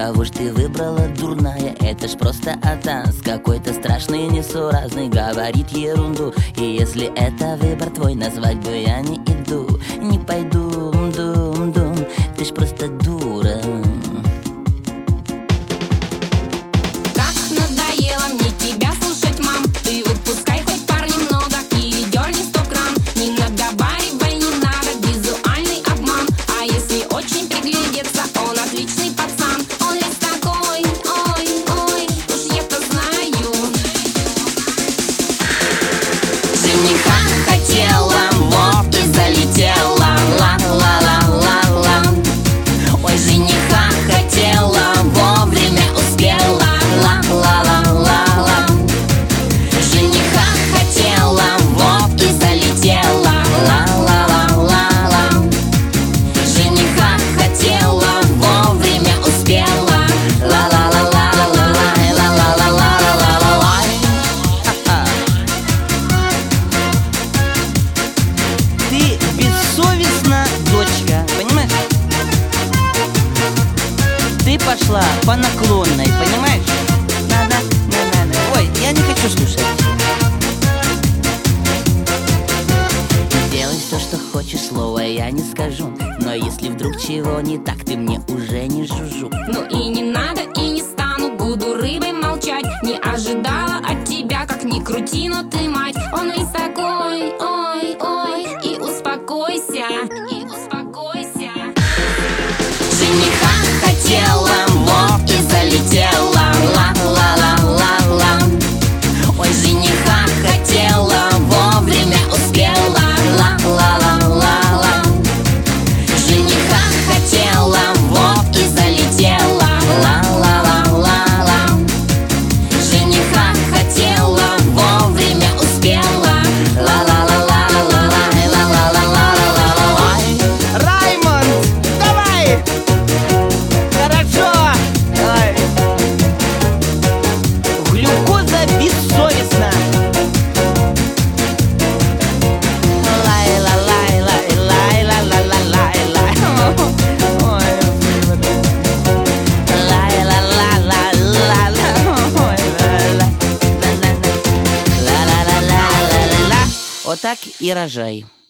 Кого ж ты выбрала, дурная? Это ж просто атас какой-то страшный, несуразный, говорит ерунду. И если это выбор твой, назвать бы я не иду. Не пойду, дум-дум, ты ж просто дура. Как надоело мне тебя слушать, мам. Ты выпускай хоть пар немного или дерни 100 грамм. Не наговаривай, не надо, визуальный обман. А если очень приглядеться, он отличный пацан. Он весь такой, ой, уж я-то знаю. Жениха хотела, вот и залетела. Ла-ла-ла-ла-ла. Ой, жениха хотела, вовремя успела. Ла-ла-ла-ла-ла. Жениха хотела, вот и залетела. Ла-ла-ла-ла-ла. Жениха хотела, вовремя успела. Ла-ла-ла-ла-ла-ла. Ты бессовестна, дочка, понимаешь? Ты пошла по наклонной, понимаешь? Надо. Ой, я не хочу слушать. Делай все, что хочешь, слова я не скажу. Но если вдруг чего не так, ты мне уже не жужжу. Ну и не надо, и не стану, буду рыбой молчать. Не ожидала от тебя, как ни крути, но ты мать. Он весь такой, ой, и успокойся, Жениха хотела, вот и залетела. Ла-ла-ла-ла-ла. Ой, жениха хотела, вовремя успела. Ла-ла-ла-ла-ла. Жениха хотела, вот и залетела. Ла-ла-ла-ла-ла. Жениха хотела, вовремя успела. Ла-ла-ла-ла-ла-ла. Раймонд, давай! Хорошо! Ай. Глюкоза бессовестна. Вот так и рожай.